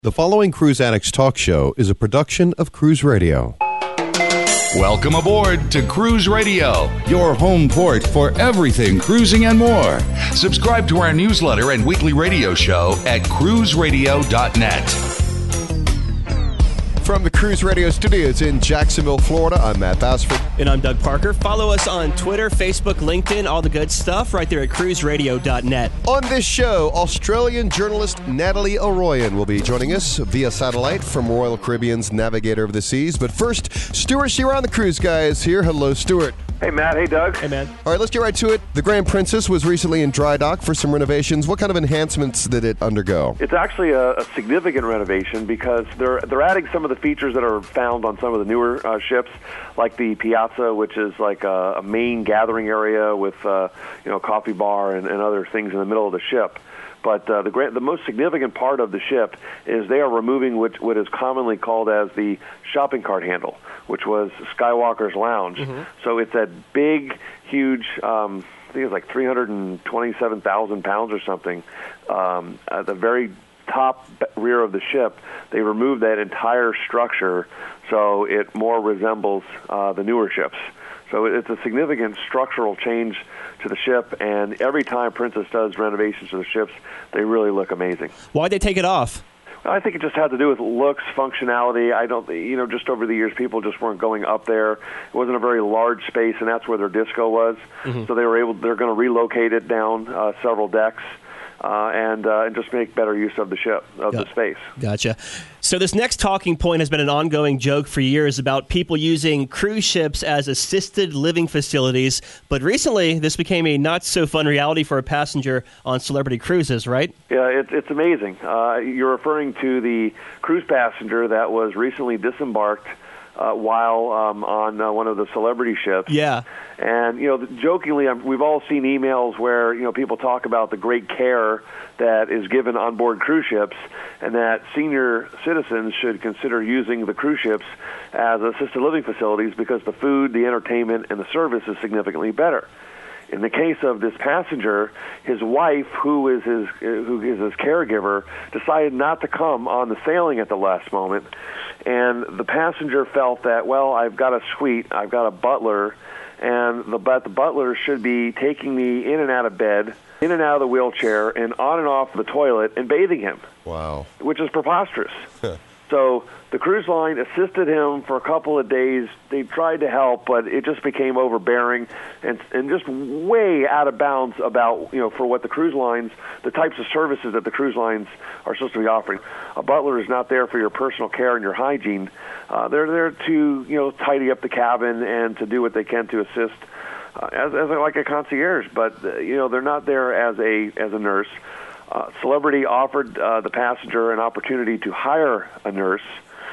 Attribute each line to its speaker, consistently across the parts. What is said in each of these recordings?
Speaker 1: The following Cruise Addicts Talk Show is a production of Cruise Radio.
Speaker 2: Welcome aboard to Cruise Radio, your home port for everything cruising and more. Subscribe to our newsletter and weekly radio show at cruiseradio.net.
Speaker 1: From the Cruise Radio studios in Jacksonville, Florida, I'm Matt Bassford.
Speaker 3: And I'm Doug Parker. Follow us on Twitter, Facebook, LinkedIn, all the good stuff right there at cruiseradio.net.
Speaker 1: On this show, Australian journalist Natalie Arroyan will be joining us via satellite from Royal Caribbean's Navigator of the Seas. But first, Stuart Shearer on the Cruise Guy is here. Hello, Stuart.
Speaker 4: Hey, Matt. Hey, Doug.
Speaker 3: Hey, man.
Speaker 1: All right, let's get right to it. The Grand Princess was recently in dry dock for some renovations. What kind of enhancements did it undergo?
Speaker 4: It's actually a significant renovation because they're adding some of the features that are found on some of the newer ships, like the Piazza, which is like a main gathering area with coffee bar and other things in the middle of the ship. But the most significant part of the ship is they are removing what is commonly called as the shopping cart handle, which was Skywalker's Lounge. Mm-hmm. So it's that big, huge, I think it's like 327,000 pounds or something, at the very top rear of the ship. They removed that entire structure so it more resembles the newer ships. So it's a significant structural change to the ship, and every time Princess does renovations to the ships, they really look amazing.
Speaker 3: Why'd they take it off?
Speaker 4: I think it just had to do with looks, functionality. Just over the years, people just weren't going up there. It wasn't a very large space, and that's where their disco was. Mm-hmm. So they're going to relocate it down several decks. And just make better use of the ship, the space.
Speaker 3: Gotcha. So this next talking point has been an ongoing joke for years about people using cruise ships as assisted living facilities. But recently, this became a not-so-fun reality for a passenger on Celebrity Cruises, right?
Speaker 4: Yeah, it's amazing. You're referring to the cruise passenger that was recently disembarked while on one of the Celebrity ships.
Speaker 3: Yeah.
Speaker 4: And, jokingly, we've all seen emails where, people talk about the great care that is given on board cruise ships and that senior citizens should consider using the cruise ships as assisted living facilities because the food, the entertainment, and the service is significantly better. In the case of this passenger, his wife, who is his caregiver, decided not to come on the sailing at the last moment. And the passenger felt that, well, I've got a suite, I've got a butler, and the butler should be taking me in and out of bed, in and out of the wheelchair, and on and off the toilet, and bathing him.
Speaker 1: Wow. Which
Speaker 4: is preposterous. So the cruise line assisted him for a couple of days. They tried to help, but it just became overbearing and just way out of bounds about, for what the cruise lines, the types of services that the cruise lines are supposed to be offering. A butler is not there for your personal care and your hygiene. They're there to, tidy up the cabin and to do what they can to assist as like a concierge, but, they're not there as a nurse. Celebrity offered the passenger an opportunity to hire a nurse,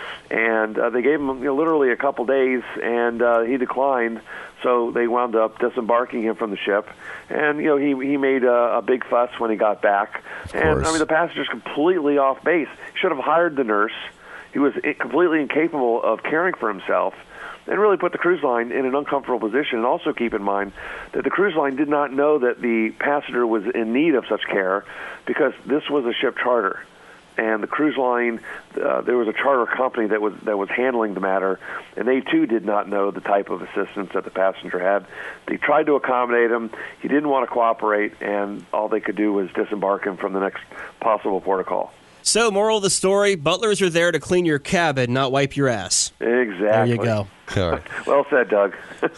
Speaker 4: and they gave him literally a couple days, and he declined. So they wound up disembarking him from the ship, and he made a big fuss when he got back. And the passenger's completely off base. He should have hired the nurse. He was completely incapable of caring for himself, and really put the cruise line in an uncomfortable position. And also keep in mind that the cruise line did not know that the passenger was in need of such care because this was a ship charter. And the cruise line, there was a charter company that was handling the matter, and they too did not know the type of assistance that the passenger had. They tried to accommodate him. He didn't want to cooperate, and all they could do was disembark him from the next possible port of call.
Speaker 3: So, moral of the story, butlers are there to clean your cabin, not wipe your ass.
Speaker 4: Exactly.
Speaker 3: There you go.
Speaker 1: All right.
Speaker 4: Well said, Doug.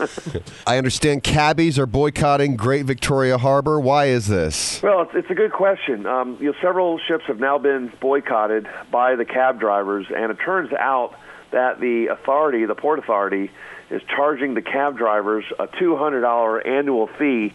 Speaker 1: I understand cabbies are boycotting Great Victoria Harbor. Why is this?
Speaker 4: Well, it's a good question. Several ships have now been boycotted by the cab drivers, and it turns out that the Port Authority, is charging the cab drivers a $200 annual fee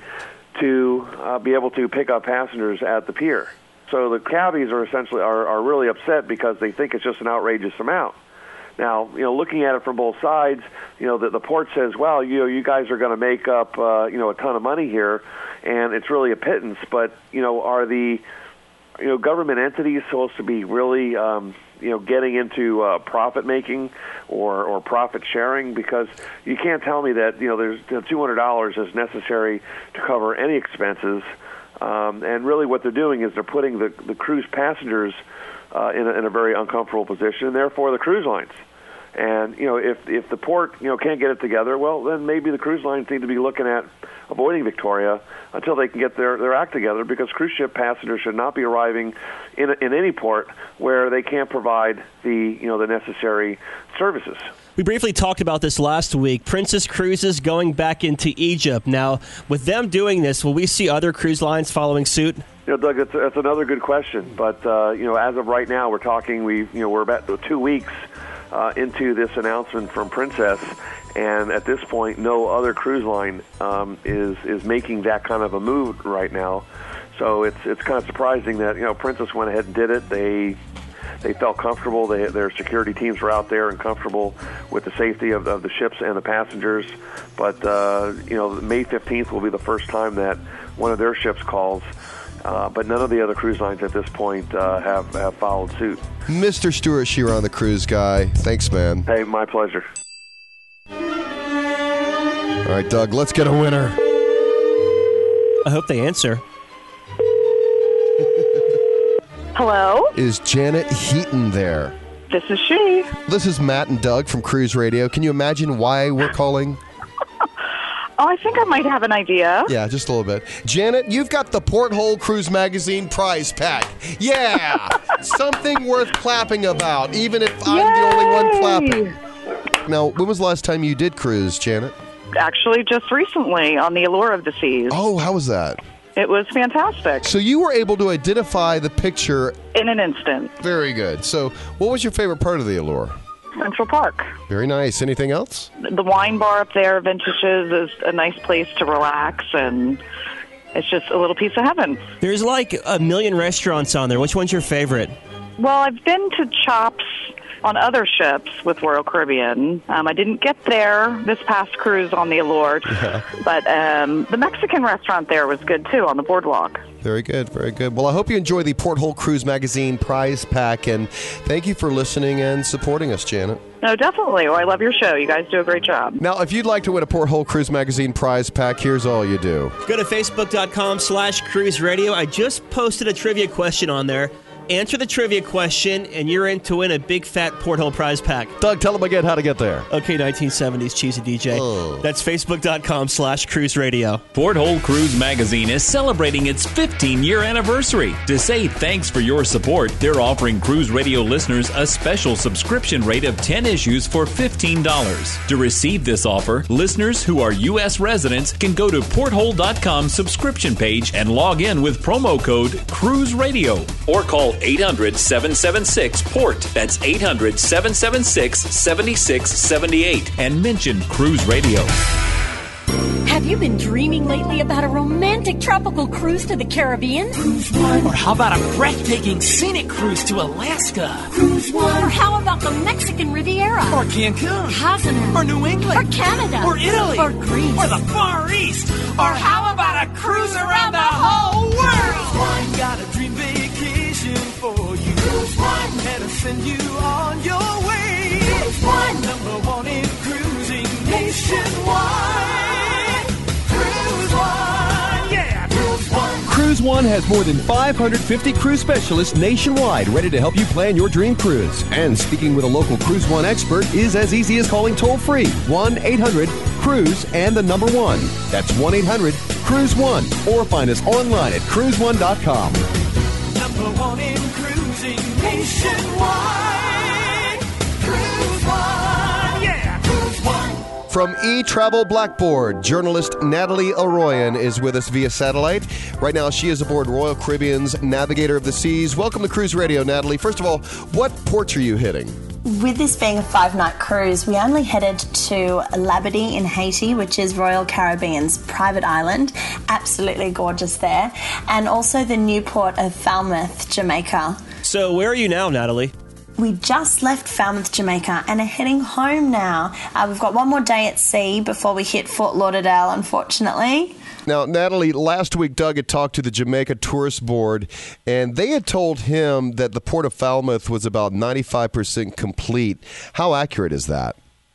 Speaker 4: to be able to pick up passengers at the pier. So the cabbies are essentially are really upset because they think it's just an outrageous amount. Now, looking at it from both sides, the port says, well, you guys are going to make up, a ton of money here, and it's really a pittance. But, are the, government entities supposed to be really, getting into profit making or profit sharing? Because you can't tell me that, there's $200 is necessary to cover any expenses. And really what they're doing is they're putting the cruise passengers in a very uncomfortable position, and therefore the cruise lines. And if the port can't get it together, well, then maybe the cruise lines need to be looking at avoiding Victoria until they can get their act together, because cruise ship passengers should not be arriving in any port where they can't provide the necessary services.
Speaker 3: We briefly talked about this last week. Princess Cruises going back into Egypt. Now, with them doing this, will we see other cruise lines following suit?
Speaker 4: Doug, that's another good question. But as of right now, we're talking. We're about 2 weeks into this announcement from Princess, and at this point, no other cruise line is making that kind of a move right now. So it's kind of surprising that Princess went ahead and did it. They felt comfortable. Their security teams were out there and comfortable with the safety of the ships and the passengers. But May 15th will be the first time that one of their ships calls. But none of the other cruise lines at this point have followed suit.
Speaker 1: Mr. Stuart Chiron, the cruise guy. Thanks, man.
Speaker 4: Hey, my pleasure.
Speaker 1: All right, Doug, let's get a winner.
Speaker 3: I hope they answer.
Speaker 5: Hello?
Speaker 1: Is Janet Heaton there?
Speaker 5: This is she.
Speaker 1: This is Matt and Doug from Cruise Radio. Can you imagine why we're calling?
Speaker 5: Oh, I think I might have an idea.
Speaker 1: Yeah, just a little bit. Janet, you've got the Porthole Cruise Magazine prize pack. Yeah! Something worth clapping about, even if I'm the only one clapping. Now, when was the last time you did cruise, Janet?
Speaker 5: Actually, just recently on the Allure of the Seas.
Speaker 1: Oh, how was that?
Speaker 5: It was fantastic.
Speaker 1: So you were able to identify the picture
Speaker 5: in an instant.
Speaker 1: Very good. So what was your favorite part of the Allure?
Speaker 5: Central Park.
Speaker 1: Very nice. Anything else?
Speaker 5: The wine bar up there, Vintages, is a nice place to relax, and it's just a little piece of heaven.
Speaker 3: There's like a million restaurants on there. Which one's your favorite?
Speaker 5: Well, I've been to Chops on other ships with Royal Caribbean. I didn't get there this past cruise on the Allure, but the Mexican restaurant there was good, too, on the boardwalk.
Speaker 1: Very good, very good. Well, I hope you enjoy the Porthole Cruise Magazine prize pack, and thank you for listening and supporting us, Janet.
Speaker 5: No, definitely. Well, I love your show. You guys do a great job.
Speaker 1: Now, if you'd like to win a Porthole Cruise Magazine prize pack, here's all you do.
Speaker 3: Go to Facebook.com/Cruise Radio. I just posted a trivia question on there. Answer the trivia question, and you're in to win a big fat Porthole prize pack.
Speaker 1: Doug, tell them again how to get there.
Speaker 3: Okay, 1970s cheesy DJ.
Speaker 1: Oh.
Speaker 3: That's Facebook.com/Cruise Radio.
Speaker 6: Porthole Cruise Magazine is celebrating its 15-year anniversary. To say thanks for your support, they're offering Cruise Radio listeners a special subscription rate of 10 issues for $15. To receive this offer, listeners who are U.S. residents can go to porthole.com subscription page and log in with promo code Cruise Radio, or call 800-776-PORT. That's 800-776-7678 and mention Cruise Radio.
Speaker 7: Have you been dreaming lately about a romantic tropical cruise to the Caribbean?
Speaker 8: Cruise One. Or how about a breathtaking scenic cruise to Alaska?
Speaker 7: Cruise One. Or how about the Mexican Riviera?
Speaker 8: Or Cancun?
Speaker 7: Cozumel.
Speaker 8: Or New England?
Speaker 7: Or Canada?
Speaker 8: Or Italy?
Speaker 7: Or Greece?
Speaker 8: Or the Far East? Or how about a cruise around the whole world? One. Got a dream vacation for you. Cruise One. And to send you on your way. Cruise One. Number one in cruising nationwide.
Speaker 9: Cruise One has more than 550 cruise specialists nationwide ready to help you plan your dream cruise. And speaking with a local Cruise One expert is as easy as calling toll-free 1-800-CRUISE and the number 1. That's 1-800-CRUISE-1. Or find us online at cruise1.com.
Speaker 8: Number one in cruising nationwide. Cruise One. Yeah, Cruise One.
Speaker 1: From eTravel Blackboard, journalist Natalie Arroyan is with us via satellite. Right now, she is aboard Royal Caribbean's Navigator of the Seas. Welcome to Cruise Radio, Natalie. First of all, what ports are you hitting?
Speaker 10: With this being a 5-night cruise, we only headed to Labadee in Haiti, which is Royal Caribbean's private island. Absolutely gorgeous there. And also the new port of Falmouth, Jamaica.
Speaker 3: So where are you now, Natalie?
Speaker 10: We just left Falmouth, Jamaica, and are heading home now. We've got one more day at sea before we hit Fort Lauderdale, unfortunately.
Speaker 1: Now, Natalie, last week Doug had talked to the Jamaica Tourist Board, and they had told him that the Port of Falmouth was about 95% complete. How accurate is that?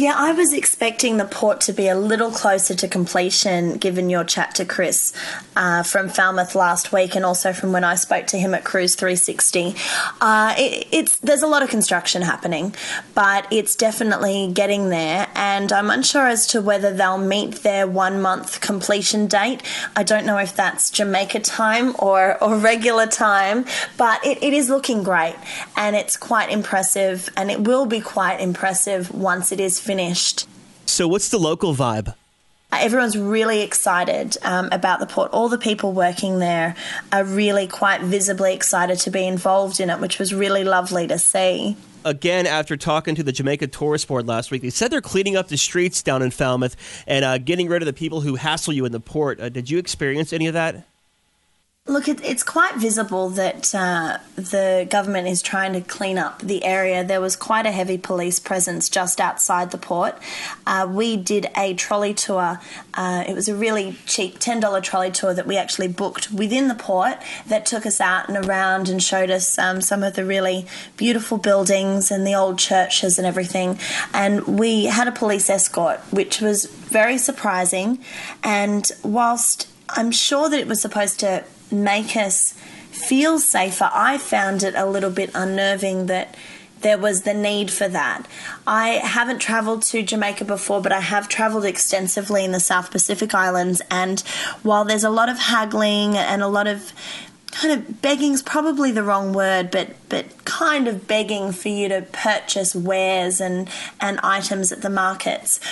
Speaker 10: Yeah, I was expecting the port to be a little closer to completion, given your chat to Chris from Falmouth last week, and also from when I spoke to him at Cruise 360. There's a lot of construction happening, but it's definitely getting there, and I'm unsure as to whether they'll meet their 1 month completion date. I don't know if that's Jamaica time or regular time, but it is looking great, and it's quite impressive, and it will be quite impressive once it is finished.
Speaker 3: So what's the local vibe?
Speaker 10: Everyone's really excited about the port. All the people working there are really quite visibly excited to be involved in it, which was really lovely to see.
Speaker 3: Again, after talking to the Jamaica Tourist Board last week, they said they're cleaning up the streets down in Falmouth and getting rid of the people who hassle you in the port. Did you experience any of that?
Speaker 10: Look, it's quite visible that the government is trying to clean up the area. There was quite a heavy police presence just outside the port. We did a trolley tour. It was a really cheap $10 trolley tour that we actually booked within the port that took us out and around and showed us some of the really beautiful buildings and the old churches and everything. And we had a police escort, which was very surprising. And whilst I'm sure that it was supposed to make us feel safer, I found it a little bit unnerving that there was the need for that. I haven't travelled to Jamaica before, but I have travelled extensively in the South Pacific Islands, and while there's a lot of haggling and a lot of kind of begging's probably the wrong word, but kind of begging for you to purchase wares and items at the markets,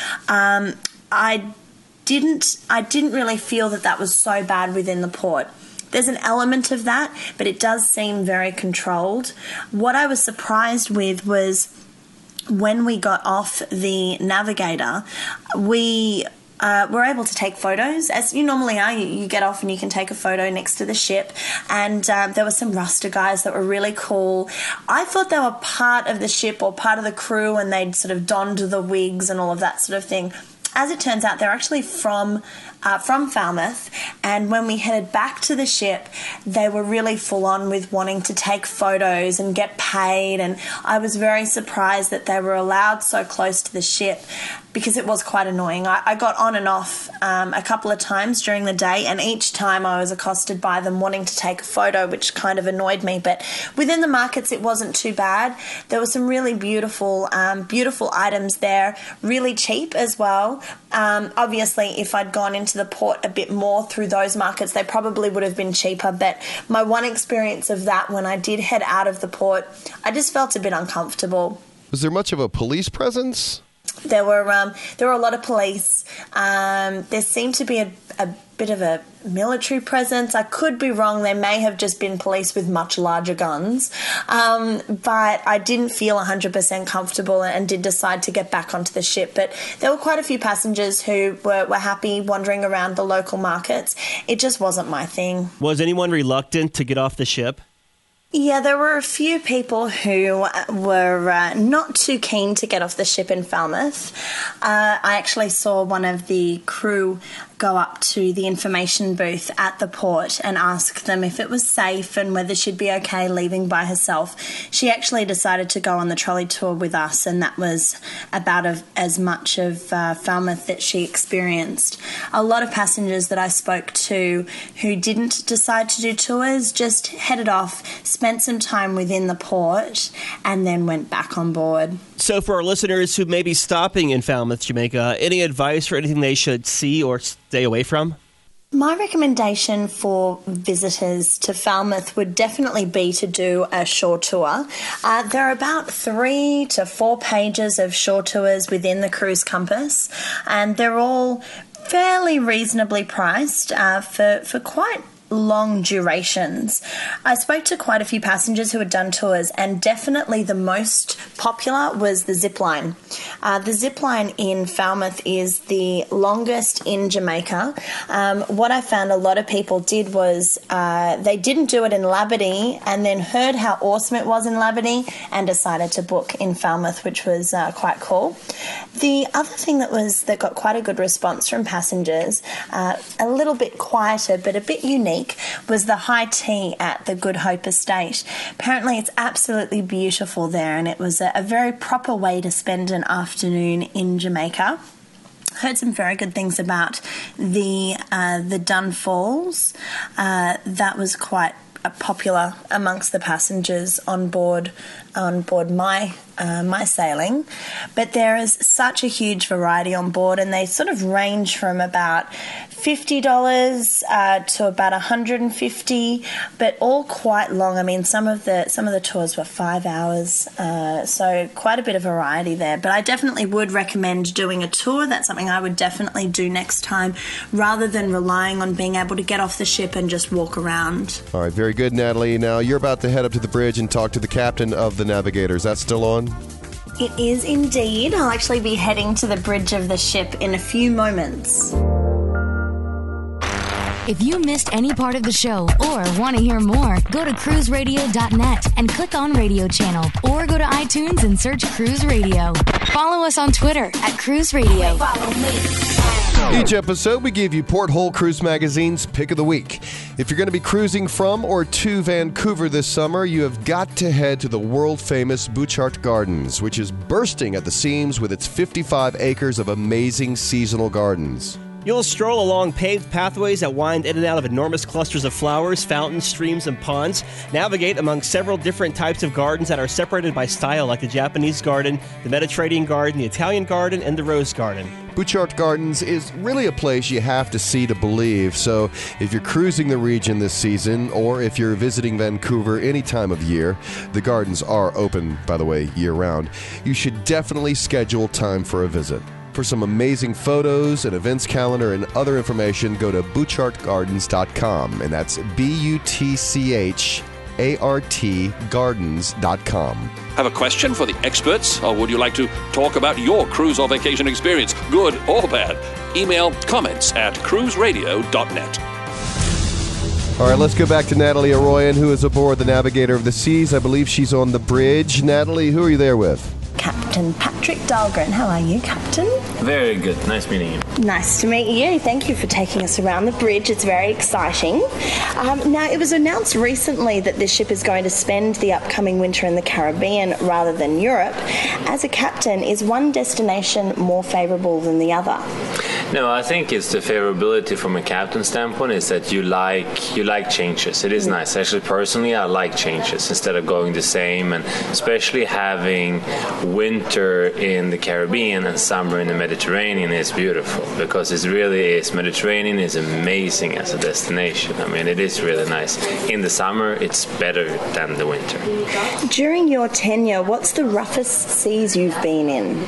Speaker 10: I didn't really feel that was so bad within the port. There's an element of that, but it does seem very controlled. What I was surprised with was when we got off the Navigator, we were able to take photos, as you normally are. You get off and you can take a photo next to the ship, and there were some Rasta guys that were really cool. I thought they were part of the ship or part of the crew, and they'd sort of donned the wigs and all of that sort of thing. As it turns out, they're actually from Falmouth, and when we headed back to the ship, they were really full on with wanting to take photos and get paid, and I was very surprised that they were allowed so close to the ship, because it was quite annoying. I got on and off a couple of times during the day, and each time I was accosted by them wanting to take a photo, which kind of annoyed me. But within the markets, it wasn't too bad. There were some really beautiful items there, really cheap as well. Obviously, if I'd gone into the port a bit more through those markets, they probably would have been cheaper. But my one experience of that, when I did head out of the port, I just felt a bit uncomfortable.
Speaker 1: Was there much of a police presence?
Speaker 10: There were a lot of police. There seemed to be a bit of a military presence. I could be wrong. They may have just been police with much larger guns. But I didn't feel 100% comfortable and did decide to get back onto the ship. But there were quite a few passengers who were happy wandering around the local markets. It just wasn't my thing.
Speaker 3: Was anyone reluctant to get off the ship?
Speaker 10: Yeah, there were a few people who were not too keen to get off the ship in Falmouth. I actually saw one of the crew go up to the information booth at the port and ask them if it was safe and whether she'd be okay leaving by herself. She actually decided to go on the trolley tour with us, and that was about as much of Falmouth that she experienced. A lot of passengers that I spoke to who didn't decide to do tours just headed off, spent some time within the port, and then went back on board.
Speaker 3: So for our listeners who may be stopping in Falmouth, Jamaica, any advice for anything they should see or stay away from?
Speaker 10: My recommendation for visitors to Falmouth would definitely be to do a shore tour. There are about 3 to 4 pages of shore tours within the Cruise Compass, and they're all fairly reasonably priced for quite long durations. I spoke to quite a few passengers who had done tours, and definitely the most popular was the zip line. The zip line in Falmouth is the longest in Jamaica. What I found a lot of people did was they didn't do it in Labadee and then heard how awesome it was in Labadee and decided to book in Falmouth, which was quite cool. The other thing that got quite a good response from passengers, a little bit quieter but a bit unique, week was the high tea at the Good Hope Estate. Apparently it's absolutely beautiful there, and it was a very proper way to spend an afternoon in Jamaica. Heard some very good things about the Dun Falls. That was quite popular amongst the passengers on board my sailing. But there is such a huge variety on board, and they sort of range from about $50 to about $150, but all quite long. I mean, some of the tours were 5 hours, so quite a bit of variety there. But I definitely would recommend doing a tour. That's something I would definitely do next time, rather than relying on being able to get off the ship and just walk around.
Speaker 1: All right, very good, Natalie. Now, you're about to head up to the bridge and talk to the captain of the Navigator. Is that still on?
Speaker 10: It is indeed. I'll actually be heading to the bridge of the ship in a few moments.
Speaker 11: If you missed any part of the show or want to hear more, go to cruiseradio.net and click on Radio Channel, or go to iTunes and search Cruise Radio. Follow us on Twitter at Cruise Radio.
Speaker 1: Each episode, we give you Porthole Cruise Magazine's Pick of the Week. If you're going to be cruising from or to Vancouver this summer, you have got to head to the world-famous Butchart Gardens, which is bursting at the seams with its 55 acres of amazing seasonal gardens.
Speaker 3: You'll stroll along paved pathways that wind in and out of enormous clusters of flowers, fountains, streams, and ponds. Navigate among several different types of gardens that are separated by style, like the Japanese garden, the Mediterranean garden, the Italian garden, and the rose garden.
Speaker 1: Butchart Gardens is really a place you have to see to believe, so if you're cruising the region this season, or if you're visiting Vancouver any time of year, the gardens are open, by the way, year-round, you should definitely schedule time for a visit. For some amazing photos, an events calendar, and other information, go to butchartgardens.com, and that's BUTCHART gardens.com.
Speaker 12: Have a question for the experts, or would you like to talk about your cruise or vacation experience, good or bad? Email comments@cruiseradio.net.
Speaker 1: All right, let's go back to Natalie Arroyan, who is aboard the Navigator of the Seas. I believe she's on the bridge. Natalie, who are you there with?
Speaker 10: Captain Patrick Dahlgren. How are you, Captain?
Speaker 13: Very good. Nice meeting you.
Speaker 10: Nice to meet you. Thank you for taking us around the bridge. It's very exciting. Now, it was announced recently that this ship is going to spend the upcoming winter in the Caribbean rather than Europe. As a captain, is one destination more favourable than the other?
Speaker 13: No, I think it's the favorability from a captain standpoint is that you like changes. It is nice. Actually, personally, I like changes instead of going the same, and especially having winter in the Caribbean and summer in the Mediterranean is beautiful, because it really is. Mediterranean is amazing as a destination. I mean, it is really nice. In the summer, it's better than the winter.
Speaker 10: During your tenure, what's the roughest seas you've been in?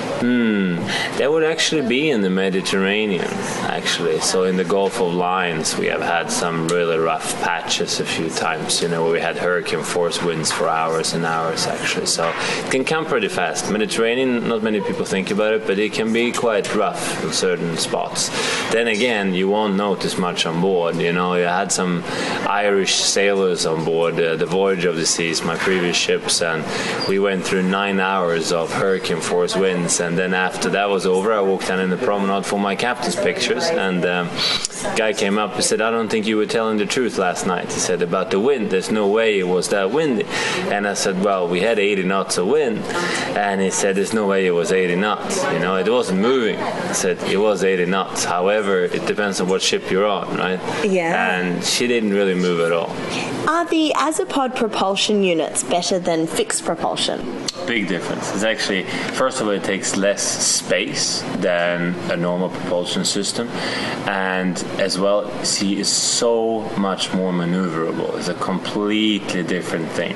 Speaker 13: That would actually be in the Mediterranean, actually. So in the Gulf of Lions, we have had some really rough patches a few times, where we had hurricane force winds for hours and hours, actually. So it can come pretty fast. Mediterranean, not many people think about it, but it can be quite rough in certain spots. Then again, you won't notice much on board. You had some Irish sailors on board the Voyage of the Seas, my previous ships, and we went through 9 hours of hurricane force winds. And then after that was over, I walked down in the promenade for my captain's pictures, and guy came up and said, "I don't think you were telling the truth last night." He said, "About the wind, there's no way it was that windy." And I said, "Well, we had 80 knots of wind." And he said, "There's no way it was 80 knots. It wasn't moving." I said, "It was 80 knots. However, it depends on what ship you're on, right?"
Speaker 10: Yeah.
Speaker 13: And she didn't really move at all.
Speaker 10: Are the Azipod propulsion units better than fixed propulsion?
Speaker 13: Big difference. It's actually, first of all, it takes less space than a normal propulsion system, and as well, she is so much more maneuverable. It's a completely different thing.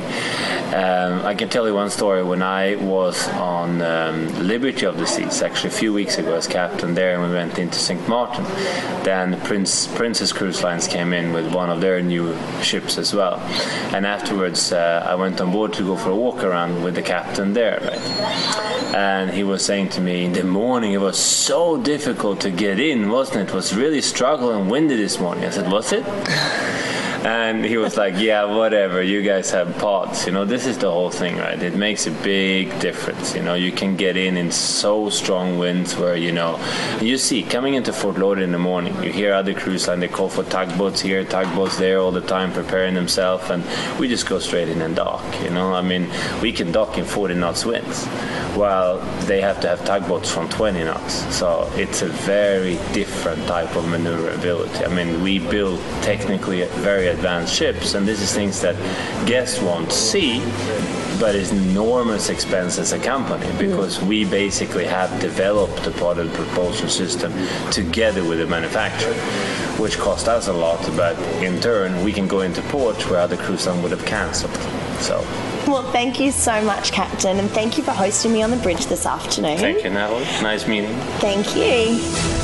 Speaker 13: I can tell you one story. When I was on Liberty of the Seas, actually a few weeks ago as captain there, and we went into St. Martin, then Princess Cruise Lines came in with one of their new ships as well. And afterwards, I went on board to go for a walk around with the captain there, right? And he was saying to me, in the morning, it was so difficult to get in, wasn't it? It was really struggling and windy this morning. I said, was it? And he was like, yeah, whatever, you guys have pods. This is the whole thing, right? It makes a big difference. You can get in so strong winds where, you see, coming into Fort Lauderdale in the morning, you hear other cruise line, they call for tugboats here, tugboats there all the time, preparing themselves, and we just go straight in and dock, we can dock in 40 knots winds, while they have to have tugboats from 20 knots. So it's a very different type of maneuverability. We build technically very advanced ships, and this is things that guests won't see, but it's an enormous expense as a company, because we basically have developed the part of the propulsion system together with the manufacturer, which cost us a lot, but in turn we can go into ports where other cruise lines would have cancelled.
Speaker 10: Well, thank you so much, Captain, and thank you for hosting me on the bridge this afternoon.
Speaker 13: Thank you, Natalie. Nice meeting.
Speaker 10: Thank you.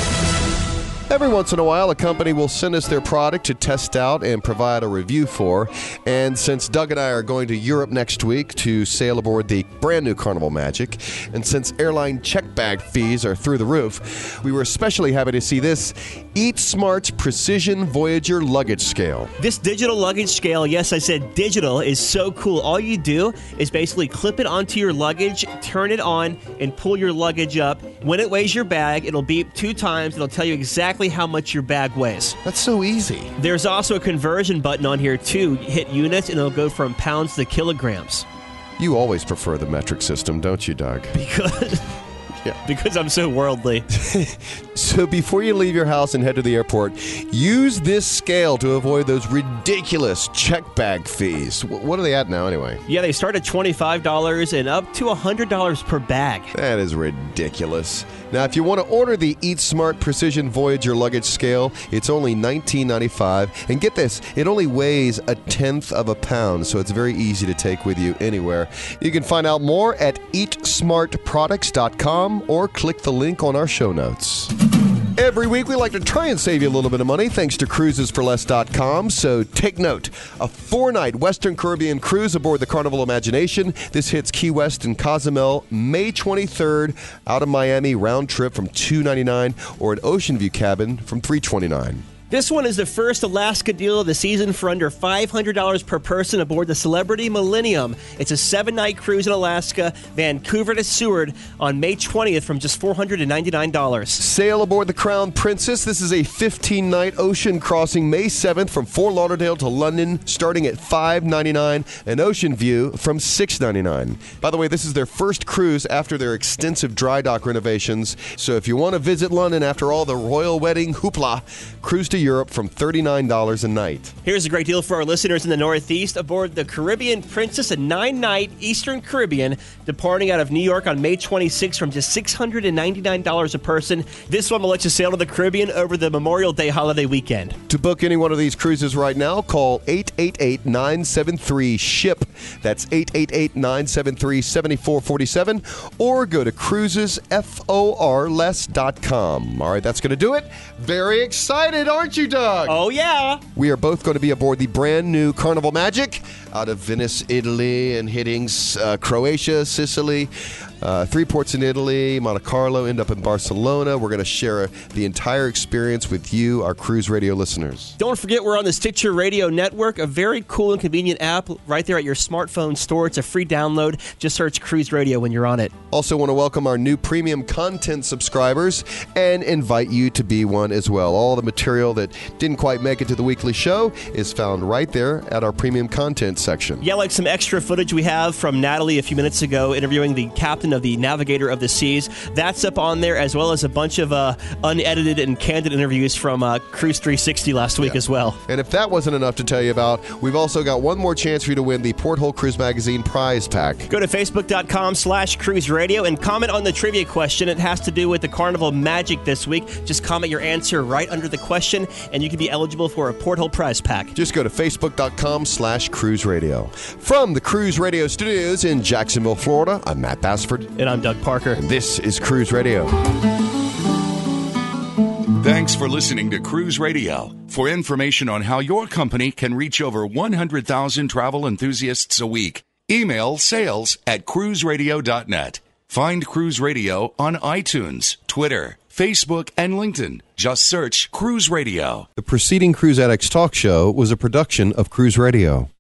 Speaker 1: Every once in a while, a company will send us their product to test out and provide a review for. And since Doug and I are going to Europe next week to sail aboard the brand new Carnival Magic, and since airline check bag fees are through the roof, we were especially happy to see this Eat Smart's Precision Voyager Luggage Scale.
Speaker 3: This digital luggage scale, yes, I said digital, is so cool. All you do is basically clip it onto your luggage, turn it on, and pull your luggage up. When it weighs your bag, it'll beep 2 times. It'll tell you exactly how much your bag weighs.
Speaker 1: That's so easy.
Speaker 3: There's also a conversion button on here too. Hit units and it'll go from pounds to kilograms.
Speaker 1: You always prefer the metric system, don't you, Doug?
Speaker 3: Because I'm so worldly.
Speaker 1: So before you leave your house and head to the airport, use this scale to avoid those ridiculous check bag fees. What are they at now anyway?
Speaker 3: Yeah, they start at $25 and up to $100 per bag.
Speaker 1: That is ridiculous. Now, if you want to order the Eat Smart Precision Voyager Luggage Scale, it's only $19.95. And get this, it only weighs 1/10 of a pound, so it's very easy to take with you anywhere. You can find out more at eatsmartproducts.com or click the link on our show notes. Every week, we like to try and save you a little bit of money thanks to cruisesforless.com. So take note, a 4-night Western Caribbean cruise aboard the Carnival Imagination. This hits Key West and Cozumel May 23rd, out of Miami, round trip from $299, or an Ocean View cabin from $329.
Speaker 3: This one is the first Alaska deal of the season for under $500 per person aboard the Celebrity Millennium. It's a 7-night cruise in Alaska, Vancouver to Seward, on May 20th from just $499.
Speaker 1: Sail aboard the Crown Princess. This is a 15-night ocean crossing May 7th from Fort Lauderdale to London, starting at $599, and Ocean View from $699. By the way, this is their first cruise after their extensive dry dock renovations. So if you want to visit London after all the royal wedding hoopla, cruise to Europe from $39 a night.
Speaker 3: Here's a great deal for our listeners in the Northeast. Aboard the Caribbean Princess, a 9-night Eastern Caribbean, departing out of New York on May 26 from just $699 a person. This one will let you sail to the Caribbean over the Memorial Day holiday weekend.
Speaker 1: To book any one of these cruises right now, call 888-973-SHIP. That's 888-973-7447, or go to cruisesforless.com. All right, that's going to do it. Very excited, aren't you, Doug?
Speaker 3: Oh, yeah.
Speaker 1: We are both going to be aboard the brand new Carnival Magic out of Venice, Italy, and hitting Croatia, Sicily, 3 ports in Italy, Monte Carlo, end up in Barcelona. We're going to share the entire experience with you, our Cruise Radio listeners.
Speaker 3: Don't forget we're on the Stitcher Radio Network, a very cool and convenient app right there at your smartphone store. It's a free download. Just search Cruise Radio when you're on it.
Speaker 1: Also want to welcome our new premium content subscribers and invite you to be one as well. All the material that didn't quite make it to the weekly show is found right there at our premium content section.
Speaker 3: Yeah, like some extra footage we have from Natalie a few minutes ago interviewing the captain of the Navigator of the Seas. That's up on there, as well as a bunch of unedited and candid interviews from Cruise 360 last week as well.
Speaker 1: And if that wasn't enough to tell you about, we've also got one more chance for you to win the Porthole Cruise Magazine prize pack.
Speaker 3: Go to facebook.com/Cruise Radio and comment on the trivia question. It has to do with the Carnival Magic this week. Just comment your answer right under the question, and you can be eligible for a Porthole prize pack.
Speaker 1: Just go to facebook.com/Cruise Radio. From the Cruise Radio studios in Jacksonville, Florida, I'm Matt Bassford.
Speaker 3: And I'm Doug Parker.
Speaker 1: And this is Cruise Radio.
Speaker 2: Thanks for listening to Cruise Radio. For information on how your company can reach over 100,000 travel enthusiasts a week, email sales@cruiseradio.net. Find Cruise Radio on iTunes, Twitter, Facebook, and LinkedIn. Just search Cruise Radio.
Speaker 1: The preceding Cruise Addicts Talk Show was a production of Cruise Radio.